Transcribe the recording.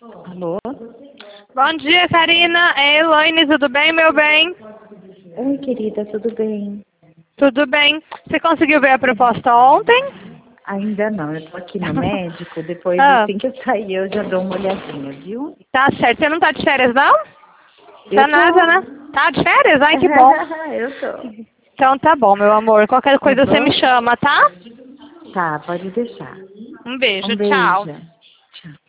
Alô? Bom dia, Karina. É Elaine, tudo bem, meu bem? Oi, querida, tudo bem? Tudo bem. Você conseguiu ver a proposta ontem? Ainda não, eu tô aqui no médico, depois Ah, assim que eu sair eu já dou uma olhadinha, viu? tá certo. Você não tá de férias, não? Tá Eu nada, tô. né? Tá de férias? Ai, que bom. Eu tô. Então tá bom, meu amor. Qualquer Tá coisa você me bom? chama, tá? Tá, pode deixar. Um beijo. Um Tchau. beijo. Tchau.